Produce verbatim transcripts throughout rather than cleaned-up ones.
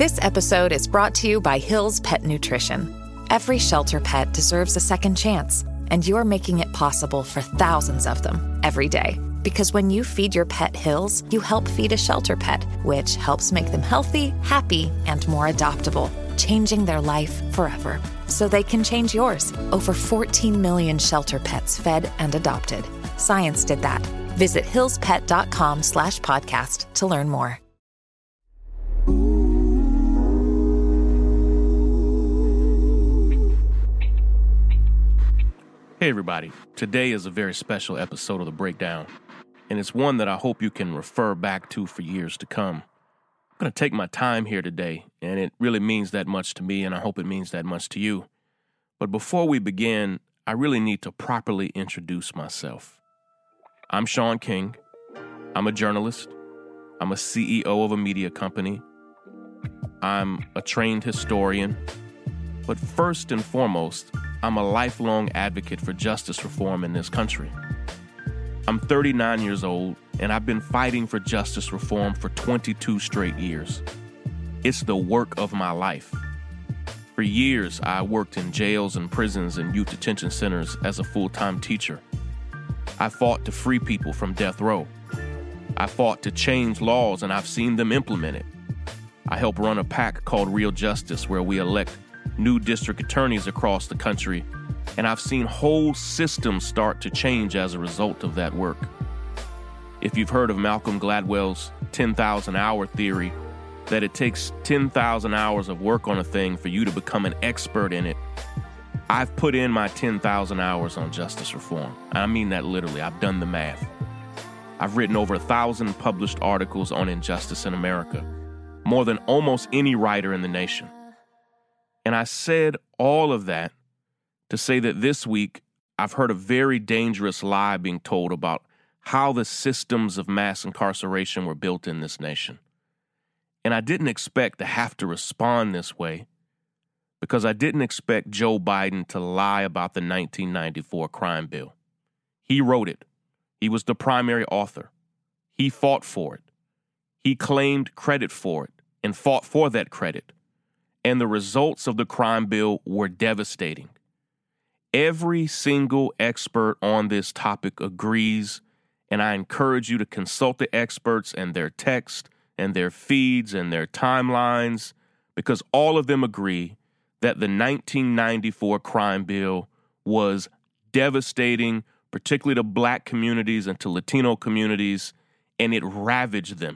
This episode is brought to you by Hill's Pet Nutrition. Every shelter pet deserves a second chance, and you're making it possible for thousands of them every day. Because when you feed your pet Hill's, you help feed a shelter pet, which helps make them healthy, happy, and more adoptable, changing their life forever. So they can change yours. Over fourteen million shelter pets fed and adopted. Science did that. Visit hillspet.com slash podcast to learn more. Hey everybody, today is a very special episode of The Breakdown, and it's one that I hope you can refer back to for years to come. I'm going to take my time here today, and it really means that much to me, and I hope it means that much to you. But before we begin, I really need to properly introduce myself. I'm Sean King. I'm a journalist. I'm a C E O of a media company. I'm a trained historian. But first and foremost, I'm a lifelong advocate for justice reform in this country. I'm thirty-nine years old, and I've been fighting for justice reform for twenty-two straight years. It's the work of my life. For years, I worked in jails and prisons and youth detention centers as a full-time teacher. I fought to free people from death row. I fought to change laws, and I've seen them implemented. I helped run a PAC called Real Justice, where we elect new district attorneys across the country, and I've seen whole systems start to change as a result of that work. If you've heard of Malcolm Gladwell's ten thousand hour theory, that it takes ten thousand hours of work on a thing for you to become an expert in it, I've put in my ten thousand hours on justice reform. I mean that literally. I've done the math. I've written over a thousand published articles on injustice in America, more than almost any writer in the nation. And I said all of that to say that this week I've heard a very dangerous lie being told about how the systems of mass incarceration were built in this nation. And I didn't expect to have to respond this way because I didn't expect Joe Biden to lie about the nineteen ninety-four crime bill. He wrote it. He was the primary author. He fought for it. He claimed credit for it and fought for that credit. And the results of the crime bill were devastating. Every single expert on this topic agrees, and I encourage you to consult the experts and their text and their feeds and their timelines, because all of them agree that the nineteen ninety-four crime bill was devastating, particularly to Black communities and to Latino communities, and it ravaged them.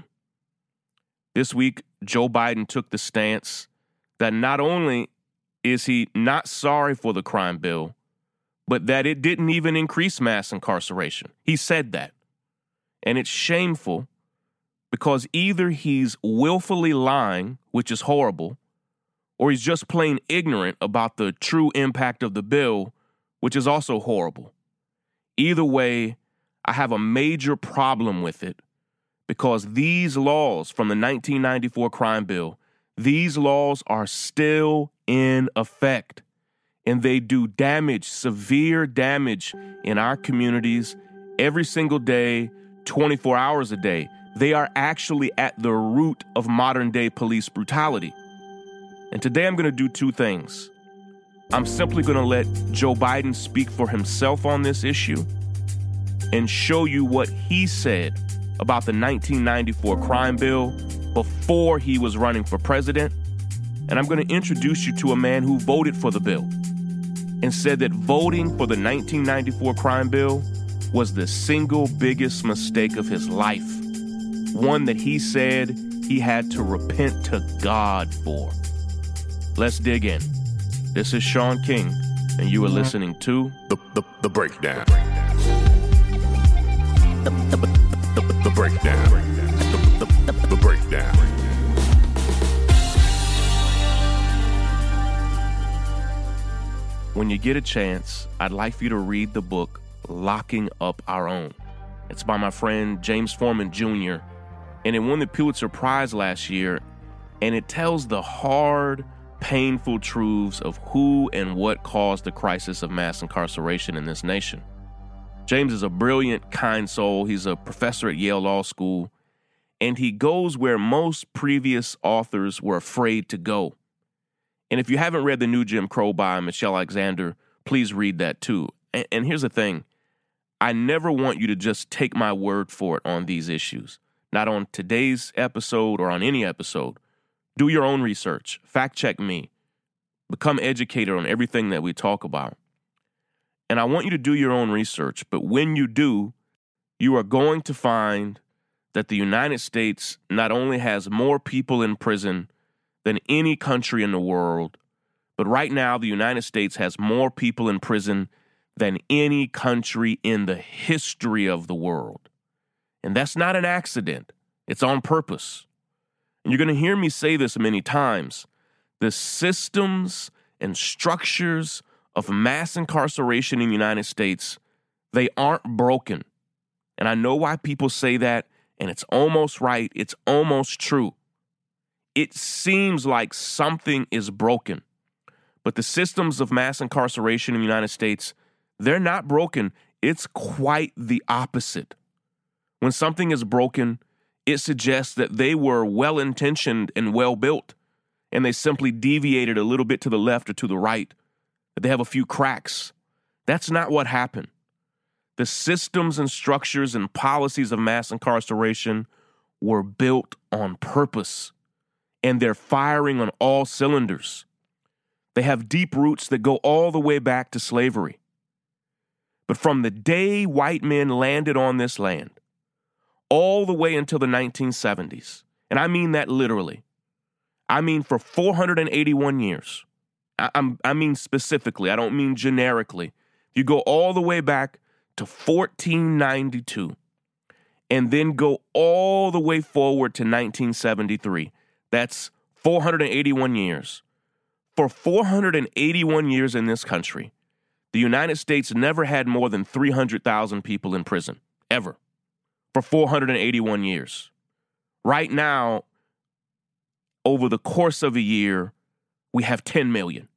This week, Joe Biden took the stance that not only is he not sorry for the crime bill, but that it didn't even increase mass incarceration. He said that. And it's shameful because either he's willfully lying, which is horrible, or he's just plain ignorant about the true impact of the bill, which is also horrible. Either way, I have a major problem with it because these laws from the nineteen ninety-four crime bill, these laws are still in effect, and they do damage, severe damage in our communities every single day, twenty-four hours a day. They are actually at the root of modern-day police brutality. And today I'm going to do two things. I'm simply going to let Joe Biden speak for himself on this issue and show you what he said about the nineteen ninety-four crime bill before he was running for president. And I'm going to introduce you to a man who voted for the bill and said that voting for the nineteen ninety-four crime bill was the single biggest mistake of his life, one that he said he had to repent to God for. Let's dig in. This is Sean King, and you are listening to The, the, the Breakdown. The, the, The, the, the Breakdown. The, the, the, the Breakdown. When you get a chance, I'd like for you to read the book Locking Up Our Own. It's by my friend James Forman Junior, and it won the Pulitzer Prize last year, and it tells the hard, painful truths of who and what caused the crisis of mass incarceration in this nation. James is a brilliant, kind soul. He's a professor at Yale Law School, and he goes where most previous authors were afraid to go. And if you haven't read The New Jim Crow by Michelle Alexander, please read that too. And, and here's the thing. I never want you to just take my word for it on these issues. Not on today's episode or on any episode. Do your own research. Fact check me. Become educated on everything that we talk about. And I want you to do your own research. But when you do, you are going to find that the United States not only has more people in prison than any country in the world, but right now the United States has more people in prison than any country in the history of the world. And that's not an accident. It's on purpose. And you're going to hear me say this many times. The systems and structures of mass incarceration in the United States, they aren't broken. And I know why people say that, and it's almost right. It's almost true. It seems like something is broken. But the systems of mass incarceration in the United States, they're not broken. It's quite the opposite. When something is broken, it suggests that they were well-intentioned and well-built, and they simply deviated a little bit to the left or to the right, that they have a few cracks. That's not what happened. The systems and structures and policies of mass incarceration were built on purpose, and they're firing on all cylinders. They have deep roots that go all the way back to slavery. But from the day white men landed on this land, all the way until the nineteen seventies, and I mean that literally, I mean for four hundred eighty-one years, I, I'm, I mean specifically, I don't mean generically. You go all the way back to fourteen ninety-two, and then go all the way forward to nineteen seventy-three. That's four hundred eighty-one years. For four hundred eighty-one years in this country, the United States never had more than three hundred thousand people in prison, ever, for four hundred eighty-one years. Right now, over the course of a year, we have ten million.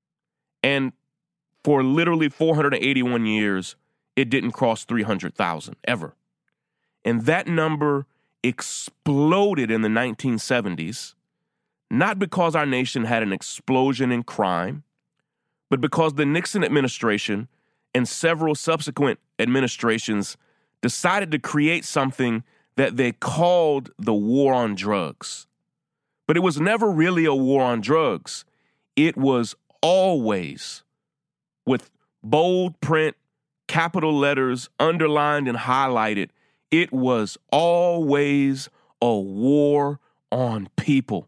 And for literally four hundred eighty-one years, it didn't cross three hundred thousand, ever. And that number exploded in the nineteen seventies, not because our nation had an explosion in crime, but because the Nixon administration and several subsequent administrations decided to create something that they called the war on drugs. But it was never really a war on drugs. It was always, with bold print, capital letters, underlined and highlighted, it was always a war on people.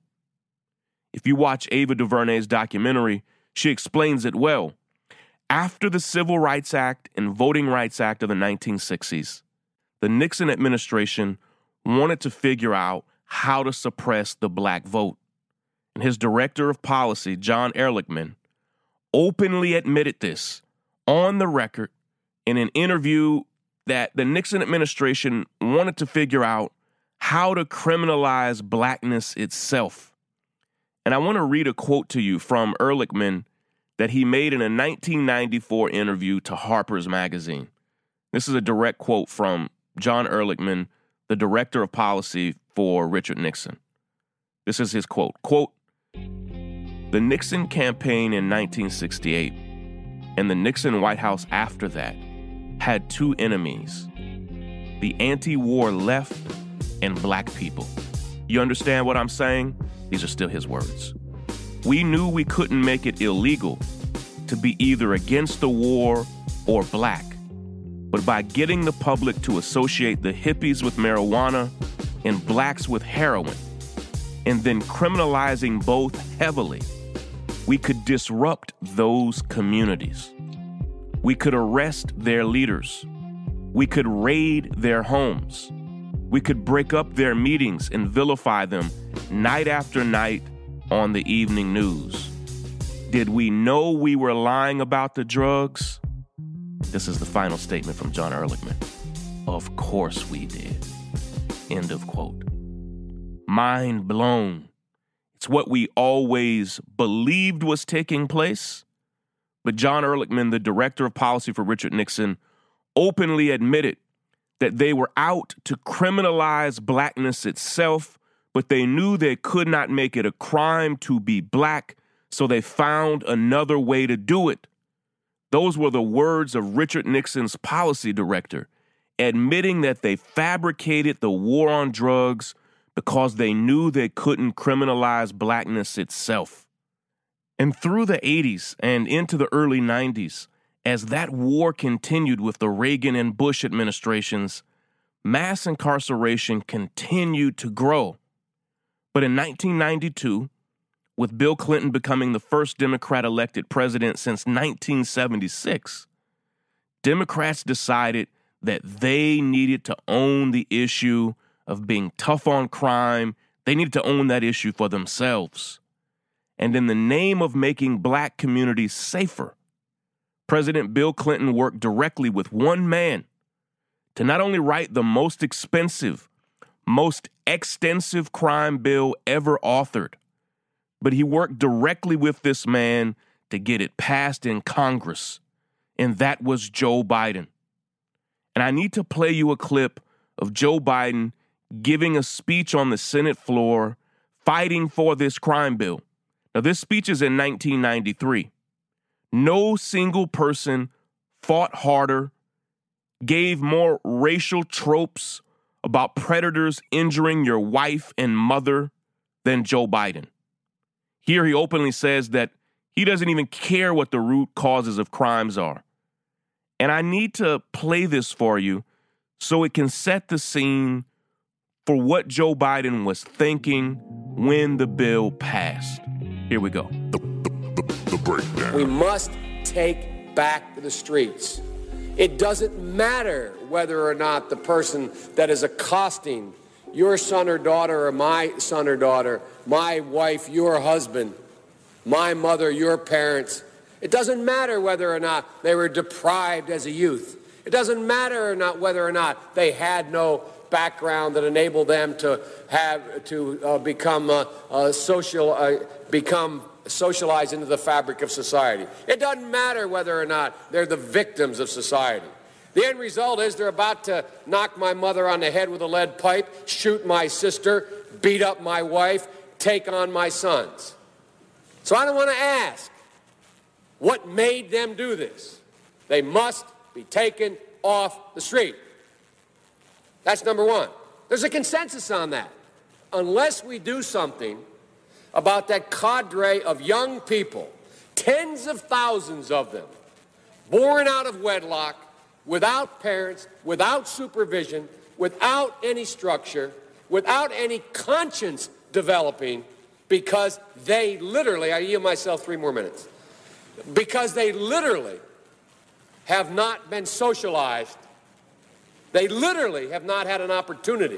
If you watch Ava DuVernay's documentary, she explains it well. After the Civil Rights Act and Voting Rights Act of the nineteen sixties, the Nixon administration wanted to figure out how to suppress the black vote. And his director of policy, John Ehrlichman, openly admitted this on the record in an interview that the Nixon administration wanted to figure out how to criminalize blackness itself. And I want to read a quote to you from Ehrlichman that he made in a nineteen ninety-four interview to Harper's Magazine. This is a direct quote from John Ehrlichman, the director of policy for Richard Nixon. This is his quote. Quote, "The Nixon campaign in nineteen sixty-eight and the Nixon White House after that had two enemies, the anti-war left and black people. You understand what I'm saying? These are still his words. We knew we couldn't make it illegal to be either against the war or black. But by getting the public to associate the hippies with marijuana and blacks with heroin, and then criminalizing both heavily, we could disrupt those communities. We could arrest their leaders. We could raid their homes. We could break up their meetings and vilify them night after night on the evening news. Did we know we were lying about the drugs?" This is the final statement from John Ehrlichman. "Of course we did." End of quote. Mind blown. It's what we always believed was taking place. But John Ehrlichman, the director of policy for Richard Nixon, openly admitted that they were out to criminalize blackness itself, but they knew they could not make it a crime to be black, so they found another way to do it. Those were the words of Richard Nixon's policy director, admitting that they fabricated the war on drugs because they knew they couldn't criminalize blackness itself. And through the eighties and into the early nineties, as that war continued with the Reagan and Bush administrations, mass incarceration continued to grow. But in nineteen ninety-two, with Bill Clinton becoming the first Democrat-elected president since nineteen seventy-six, Democrats decided that they needed to own the issue of being tough on crime. They needed to own that issue for themselves. And in the name of making black communities safer, President Bill Clinton worked directly with one man to not only write the most expensive, most extensive crime bill ever authored, but he worked directly with this man to get it passed in Congress, and that was Joe Biden. And I need to play you a clip of Joe Biden giving a speech on the Senate floor fighting for this crime bill. Now, this speech is in nineteen ninety-three. No single person fought harder, gave more racial tropes about predators injuring your wife and mother than Joe Biden. Here he openly says that he doesn't even care what the root causes of crimes are. And I need to play this for you so it can set the scene for what Joe Biden was thinking when the bill passed. Here we go. The, the, the, the breakdown. We must take back the streets. It doesn't matter whether or not the person that is accosting your son or daughter or my son or daughter, my wife, your husband, my mother, your parents. It doesn't matter whether or not they were deprived as a youth. It doesn't matter or not whether or not they had no background that enabled them to have to uh, become uh, uh, social, uh, become socialized into the fabric of society. It doesn't matter whether or not they're the victims of society. The end result is they're about to knock my mother on the head with a lead pipe, shoot my sister, beat up my wife, take on my sons. So I don't want to ask what made them do this. They must be taken off the street. That's number one. There's a consensus on that. Unless we do something about that cadre of young people, tens of thousands of them, born out of wedlock, without parents, without supervision, without any structure, without any conscience developing, because they literally, I yield myself three more minutes, because they literally have not been socialized. They literally have not had an opportunity.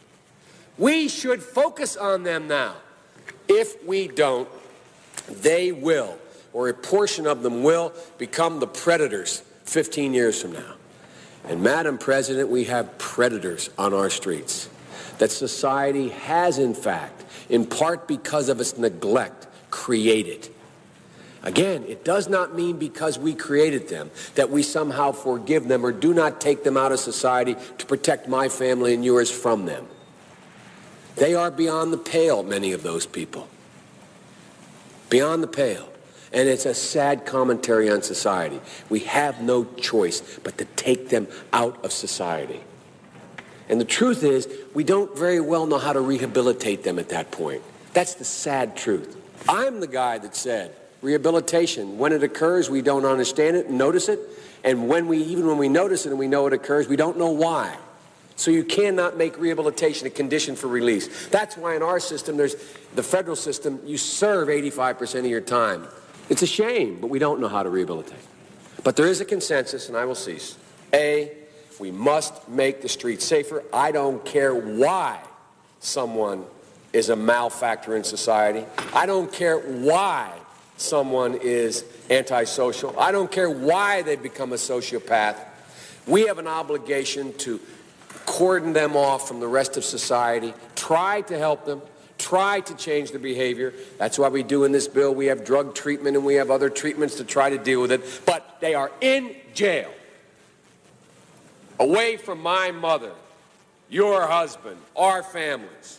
We should focus on them now. If we don't, they will, or a portion of them will, become the predators fifteen years from now. And Madam President, we have predators on our streets that society has, in fact, in part because of its neglect, created. Again, it does not mean because we created them that we somehow forgive them or do not take them out of society to protect my family and yours from them. They are beyond the pale, many of those people. Beyond the pale. And it's a sad commentary on society. We have no choice but to take them out of society. And the truth is, we don't very well know how to rehabilitate them at that point. That's the sad truth. I'm the guy that said, rehabilitation, when it occurs, we don't understand it and notice it. And when we, even when we notice it and we know it occurs, we don't know why. So you cannot make rehabilitation a condition for release. That's why in our system, there's the federal system, you serve eighty-five percent of your time. It's a shame, but we don't know how to rehabilitate. But there is a consensus, and I will cease. A, we must make the streets safer. I don't care why someone is a malefactor in society. I don't care why someone is antisocial. I don't care why they become a sociopath. We have an obligation to cordon them off from the rest of society, try to help them, try to change their behavior. That's why we do in this bill. We have drug treatment and we have other treatments to try to deal with it. But they are in jail away from my mother, your husband, our families.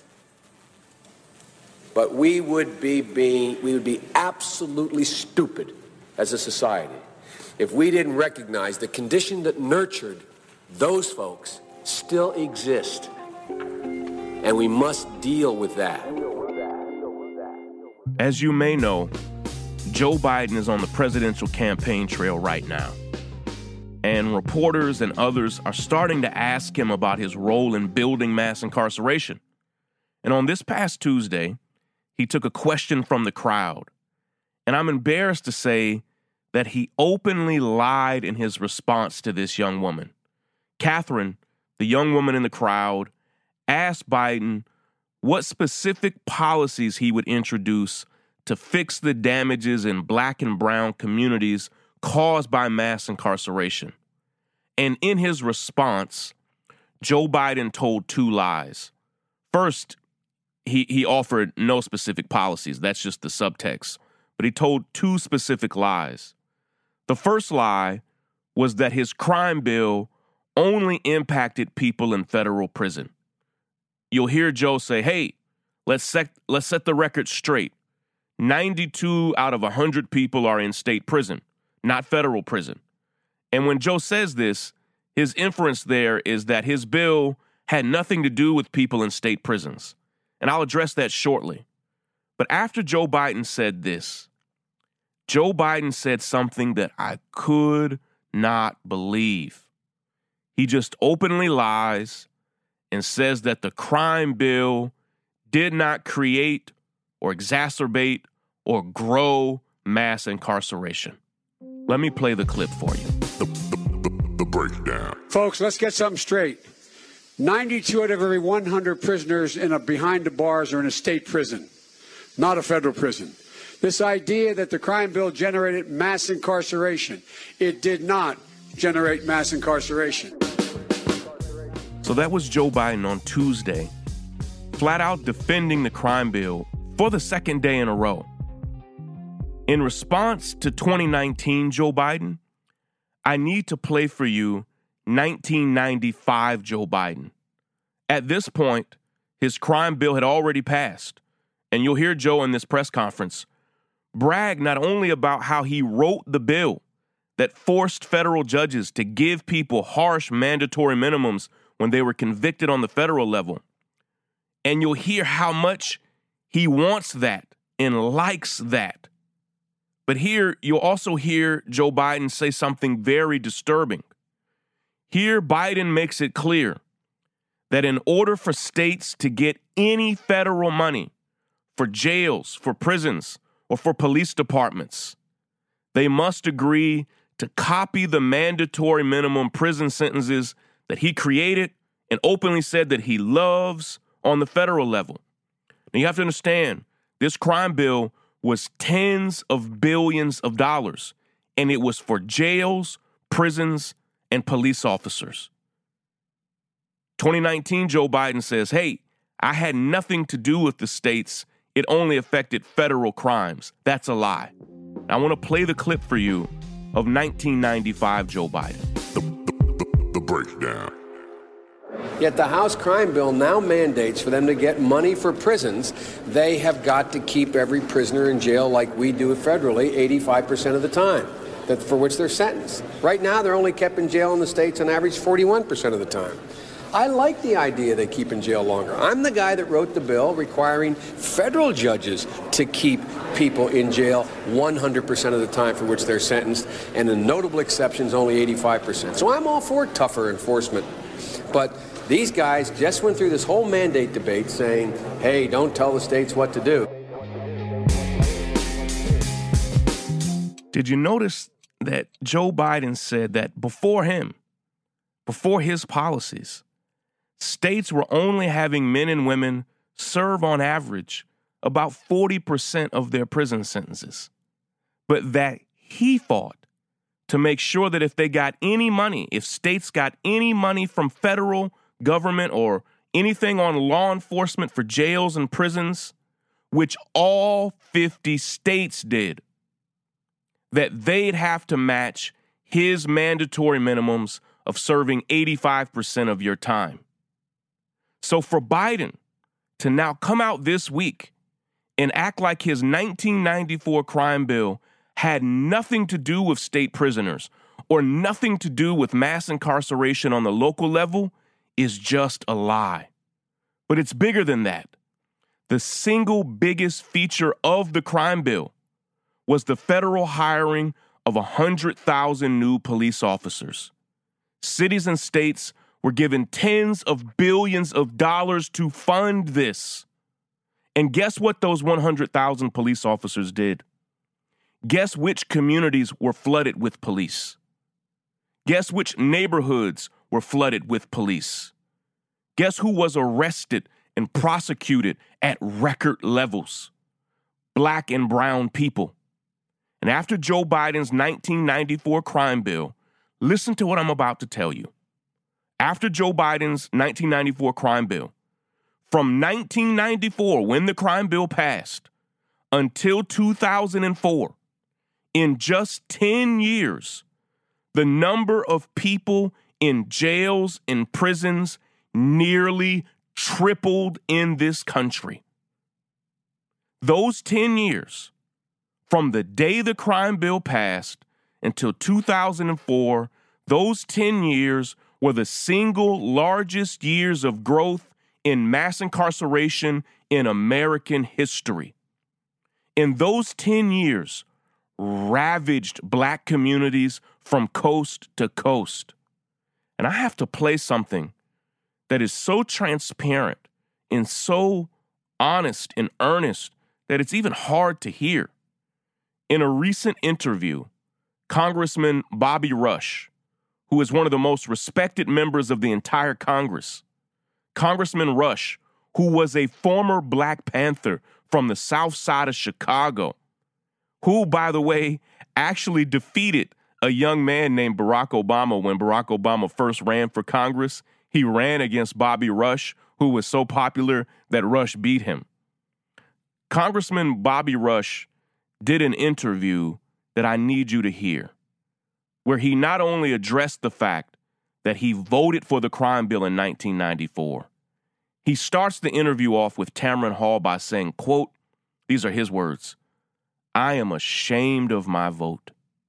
But we would be being, we would be absolutely stupid as a society if we didn't recognize the condition that nurtured those folks still exist. And we must deal with that. As you may know, Joe Biden is on the presidential campaign trail right now. And reporters and others are starting to ask him about his role in building mass incarceration. And on this past Tuesday, he took a question from the crowd. And I'm embarrassed to say that he openly lied in his response to this young woman. Catherine, the young woman in the crowd, asked Biden what specific policies he would introduce to fix the damages in black and brown communities caused by mass incarceration. And in his response, Joe Biden told two lies. First, he, he offered no specific policies. That's just the subtext. But he told two specific lies. The first lie was that his crime bill only impacted people in federal prison. You'll hear Joe say, hey, let's set, let's set the record straight. ninety-two out of one hundred people are in state prison, not federal prison. And when Joe says this, his inference there is that his bill had nothing to do with people in state prisons. And I'll address that shortly. But after Joe Biden said this, Joe Biden said something that I could not believe. He just openly lies and says that the crime bill did not create or exacerbate or grow mass incarceration. Let me play the clip for you. The, the, the, the breakdown. Folks, let's get something straight. ninety-two out of every one hundred prisoners in a behind the bars are in a state prison, not a federal prison. This idea that the crime bill generated mass incarceration, it did not generate mass incarceration. So that was Joe Biden on Tuesday, flat out defending the crime bill for the second day in a row. In response to twenty nineteen Joe Biden, I need to play for you nineteen ninety-five Joe Biden. At this point, his crime bill had already passed, and you'll hear Joe in this press conference brag not only about how he wrote the bill that forced federal judges to give people harsh mandatory minimums when they were convicted on the federal level. And you'll hear how much he wants that and likes that. But here, you'll also hear Joe Biden say something very disturbing. Here, Biden makes it clear that in order for states to get any federal money for jails, for prisons, or for police departments, they must agree to copy the mandatory minimum prison sentences that he created and openly said that he loves on the federal level. Now, you have to understand, this crime bill was tens of billions of dollars, and it was for jails, prisons, and police officers. twenty nineteen, Joe Biden says, hey, I had nothing to do with the states. It only affected federal crimes. That's a lie. I want to play the clip for you of nineteen ninety-five Joe Biden. The, the, the breakdown. Yet the House crime bill now mandates for them to get money for prisons, they have got to keep every prisoner in jail like we do federally eighty-five percent of the time that for which they're sentenced. Right now, they're only kept in jail in the states on average forty-one percent of the time. I like the idea they keep in jail longer. I'm the guy that wrote the bill requiring federal judges to keep people in jail one hundred percent of the time for which they're sentenced, and the notable exceptions only eighty-five percent. So I'm all for tougher enforcement. But these guys just went through this whole mandate debate saying, hey, don't tell the states what to do. Did you notice that Joe Biden said that before him, before his policies, states were only having men and women serve on average about forty percent of their prison sentences, but that he fought to make sure that if they got any money, if states got any money from federal government or anything on law enforcement for jails and prisons, which all fifty states did, that they'd have to match his mandatory minimums of serving eighty-five percent of your time. So for Biden to now come out this week and act like his nineteen ninety-four crime bill had nothing to do with state prisoners or nothing to do with mass incarceration on the local level is just a lie. But it's bigger than that. The single biggest feature of the crime bill was the federal hiring of one hundred thousand new police officers. Cities and states were given tens of billions of dollars to fund this. And guess what those one hundred thousand police officers did? Guess which communities were flooded with police? Guess which neighborhoods were flooded with police? Guess who was arrested and prosecuted at record levels? Black and brown people. And after Joe Biden's nineteen ninety-four crime bill, listen to what I'm about to tell you. After Joe Biden's nineteen ninety-four crime bill, from nineteen ninety-four, when the crime bill passed, until two thousand four, in just ten years, the number of people in jails and prisons nearly tripled in this country. Those ten years, from the day the crime bill passed until two thousand four, those ten years were the single largest years of growth in mass incarceration in American history. In those ten years, ravaged black communities from coast to coast. And I have to play something that is so transparent and so honest and earnest that it's even hard to hear. In a recent interview, Congressman Bobby Rush, who is one of the most respected members of the entire Congress, Congressman Rush, who was a former Black Panther from the South Side of Chicago, who, by the way, actually defeated a young man named Barack Obama when Barack Obama first ran for Congress. He ran against Bobby Rush, who was so popular that Rush beat him. Congressman Bobby Rush did an interview that I need you to hear, where he not only addressed the fact that he voted for the crime bill in nineteen ninety-four, he starts the interview off with Tamron Hall by saying, quote, these are his words, "I am ashamed of my vote.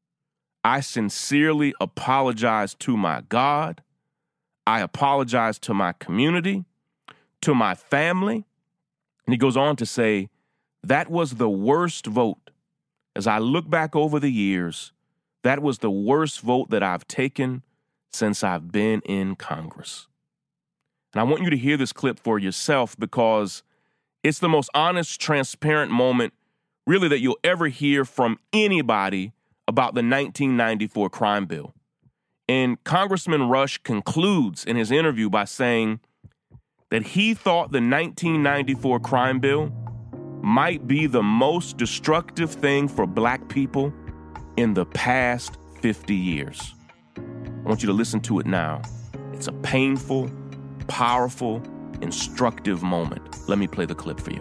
I sincerely apologize to my God. I apologize to my community, to my family." And he goes on to say, that was the worst vote. As I look back over the years, that was the worst vote that I've taken since I've been in Congress. And I want you to hear this clip for yourself because it's the most honest, transparent moment really that you'll ever hear from anybody about the nineteen ninety-four crime bill. And Congressman Rush concludes in his interview by saying that he thought the nineteen ninety-four crime bill might be the most destructive thing for black people in the past fifty years. I want you to listen to it now. It's a painful, powerful, instructive moment. Let me play the clip for you.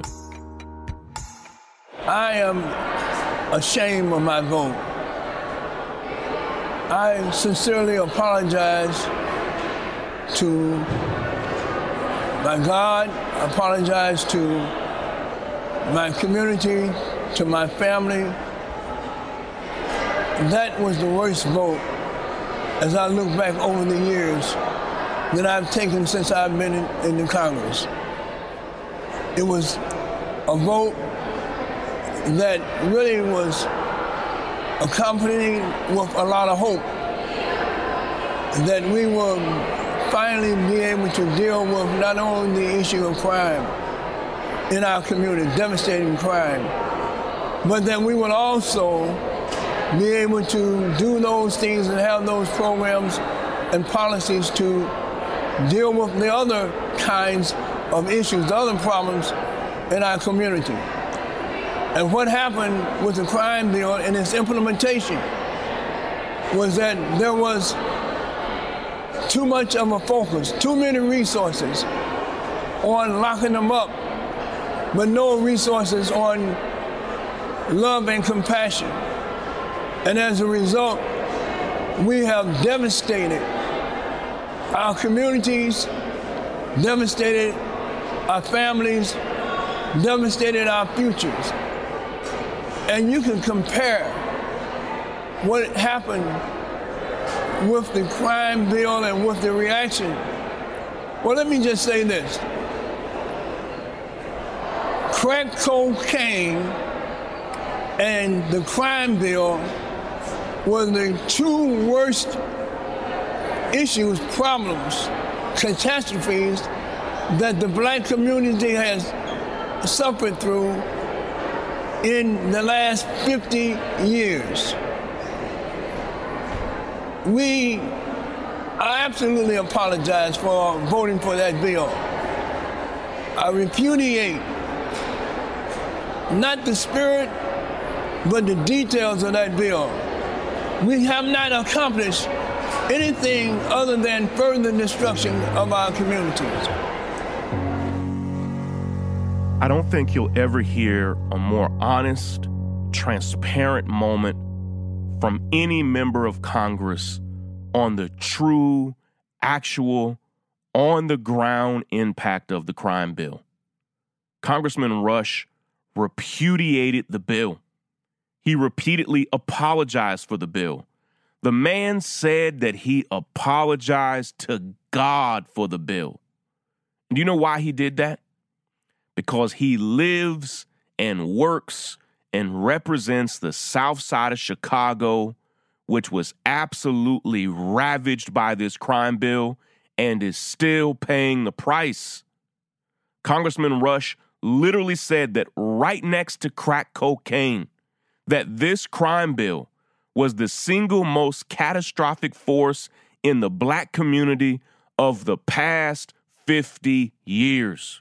I am ashamed of my vote. I sincerely apologize to my God, apologize to my community, to my family. That was the worst vote, as I look back over the years, that I've taken since I've been in, in the Congress. It was a vote that really was accompanied with a lot of hope that we will finally be able to deal with not only the issue of crime in our community, devastating crime, but that we will also be able to do those things and have those programs and policies to deal with the other kinds of issues, the other problems in our community. And what happened with the crime bill and its implementation was that there was too much of a focus, too many resources on locking them up, but no resources on love and compassion. And as a result, we have devastated our communities, devastated our families, devastated our futures. And you can compare what happened with the crime bill and with the reaction. Well, let me just say this. Crack cocaine and the crime bill were the two worst issues, problems, catastrophes that the black community has suffered through in the last fifty years. We I absolutely apologize for voting for that bill. I repudiate not the spirit, but the details of that bill. We have not accomplished anything other than further destruction of our communities. I don't think you'll ever hear a more honest, transparent moment from any member of Congress on the true, actual, on-the-ground impact of the crime bill. Congressman Rush repudiated the bill. He repeatedly apologized for the bill. The man said that he apologized to God for the bill. Do you know why he did that? Because he lives and works and represents the South Side of Chicago, which was absolutely ravaged by this crime bill and is still paying the price. Congressman Rush literally said that right next to crack cocaine, that this crime bill was the single most catastrophic force in the black community of the past fifty years.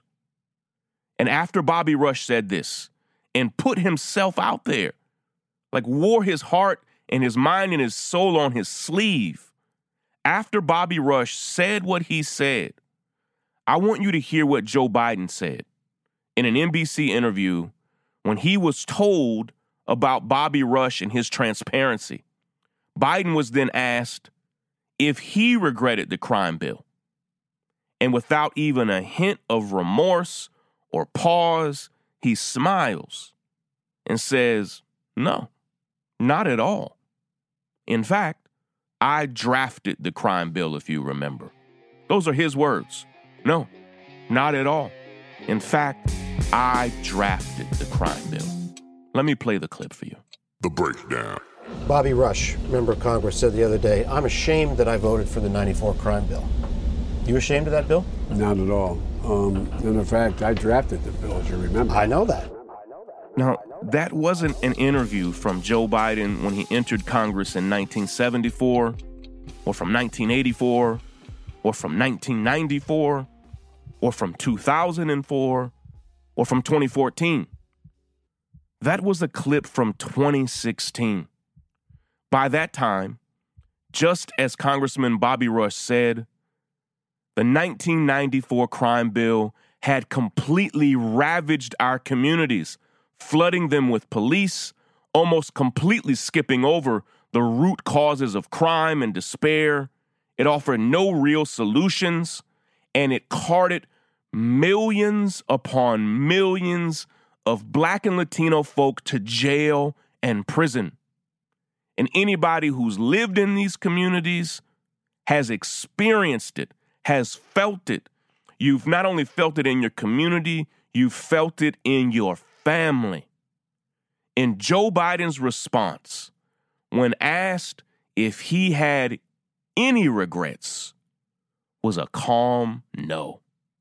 And after Bobby Rush said this and put himself out there, like wore his heart and his mind and his soul on his sleeve, after Bobby Rush said what he said, I want you to hear what Joe Biden said in an N B C interview when he was told about Bobby Rush and his transparency. Biden was then asked if he regretted the crime bill. And without even a hint of remorse or pause, he smiles and says, no, not at all. In fact, I drafted the crime bill, if you remember. Those are his words. No, not at all. In fact, I drafted the crime bill. Let me play the clip for you. The Breakdown. Bobby Rush, member of Congress, said the other day, I'm ashamed that I voted for the ninety-four crime bill. You ashamed of that bill? Not at all. Um, and in fact, I drafted the bill, as you remember. I know that. Now, that wasn't an interview from Joe Biden when he entered Congress in nineteen seventy-four, or from nineteen eighty-four, or from nineteen ninety-four, or from two thousand four, or from twenty fourteen. That was a clip from twenty sixteen. By that time, just as Congressman Bobby Rush said, the nineteen ninety-four crime bill had completely ravaged our communities, flooding them with police, almost completely skipping over the root causes of crime and despair. It offered no real solutions, and it carted millions upon millions of Black and Latino folk to jail and prison. And anybody who's lived in these communities has experienced it, has felt it. You've not only felt it in your community, you've felt it in your family. And Joe Biden's response, when asked if he had any regrets, was a calm no.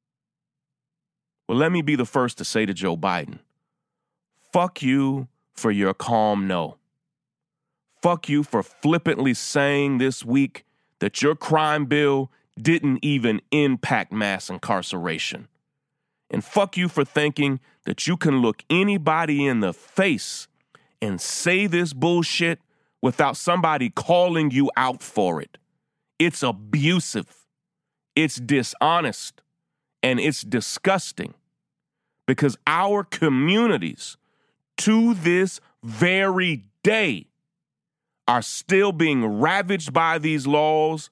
Well, let me be the first to say to Joe Biden, fuck you for your calm no. Fuck you for flippantly saying this week that your crime bill didn't even impact mass incarceration. And fuck you for thinking that you can look anybody in the face and say this bullshit without somebody calling you out for it. It's abusive. It's dishonest. And it's disgusting. Because our communities, to this very day, are still being ravaged by these laws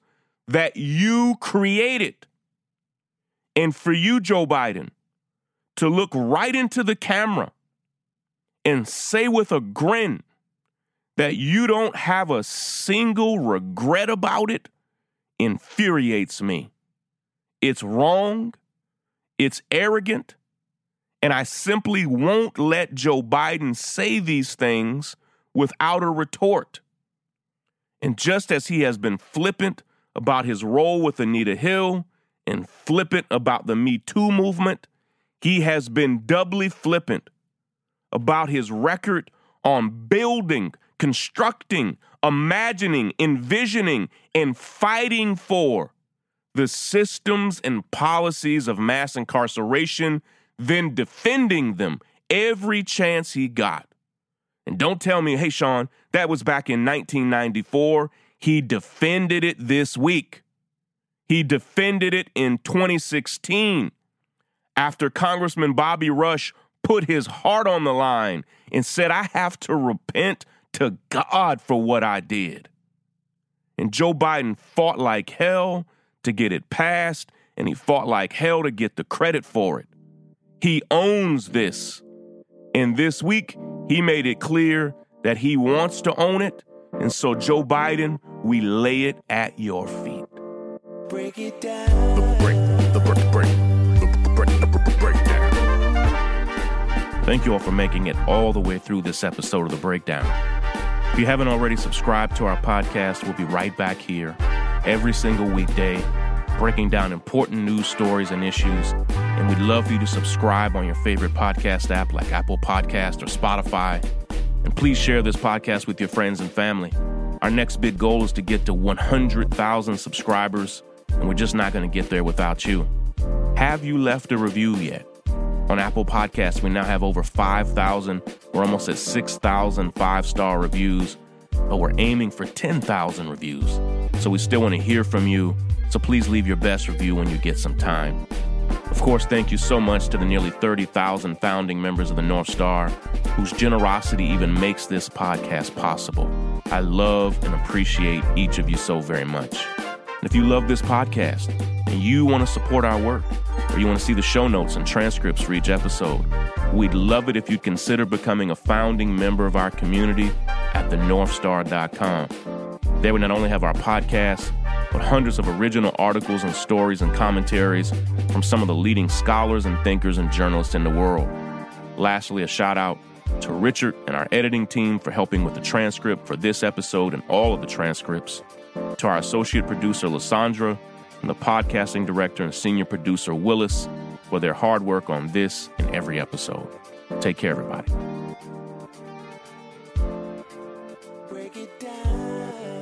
that you created. And for you, Joe Biden, to look right into the camera and say with a grin that you don't have a single regret about it infuriates me. It's wrong. It's arrogant. And I simply won't let Joe Biden say these things without a retort. And just as he has been flippant about his role with Anita Hill and flippant about the Me Too movement, he has been doubly flippant about his record on building, constructing, imagining, envisioning, and fighting for the systems and policies of mass incarceration, then defending them every chance he got. And don't tell me, hey, Sean, that was back in nineteen ninety-four. He defended it this week. He defended it in twenty sixteen after Congressman Bobby Rush put his heart on the line and said, I have to repent to God for what I did. And Joe Biden fought like hell to get it passed, and he fought like hell to get the credit for it. He owns this. And this week, he made it clear that he wants to own it. And so, Joe Biden, we lay it at your feet. Break it down. The break, the break, break, the break, the breakdown. Thank you all for making it all the way through this episode of The Breakdown. If you haven't already subscribed to our podcast, we'll be right back here every single weekday, breaking down important news stories and issues. And we'd love for you to subscribe on your favorite podcast app like Apple Podcast or Spotify. And please share this podcast with your friends and family. Our next big goal is to get to one hundred thousand subscribers, and we're just not going to get there without you. Have you left a review yet? On Apple Podcasts, we now have over five thousand. We're almost at six thousand five-star reviews, but we're aiming for ten thousand reviews. So we still want to hear from you, so please leave your best review when you get some time. Of course, thank you so much to the nearly thirty thousand founding members of the North Star, whose generosity even makes this podcast possible. I love and appreciate each of you so very much. And if you love this podcast and you want to support our work, or you want to see the show notes and transcripts for each episode, we'd love it if you'd consider becoming a founding member of our community at the north star dot com. There we not only have our podcast, but hundreds of original articles and stories and commentaries from some of the leading scholars and thinkers and journalists in the world. Lastly, a shout out to Richard and our editing team for helping with the transcript for this episode and all of the transcripts, to our associate producer, Lysandra, and the podcasting director and senior producer, Willis, for their hard work on this and every episode. Take care, everybody. Break it down.